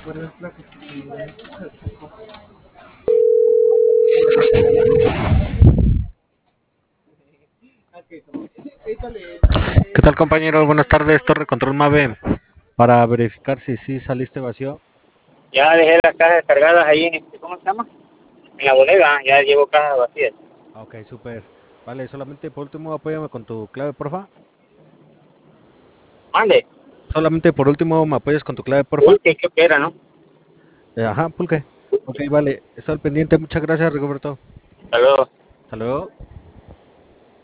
¿Qué tal, compañero? Buenas tardes, Torre Control Mave. Para verificar si sí saliste vacío. Ya dejé las cajas cargadas ahí en ¿cómo se llama? En la bodega, ya llevo cajas vacías. Ok, súper. Vale, solamente por último apóyame con tu clave, porfa. Mande, Solamente por último me apoyas con tu clave, porfa. pulque creo que era, ¿no? Ajá, pulque. Ok, vale. Está al pendiente. Muchas gracias, Rigoberto. Hasta luego. Hasta luego.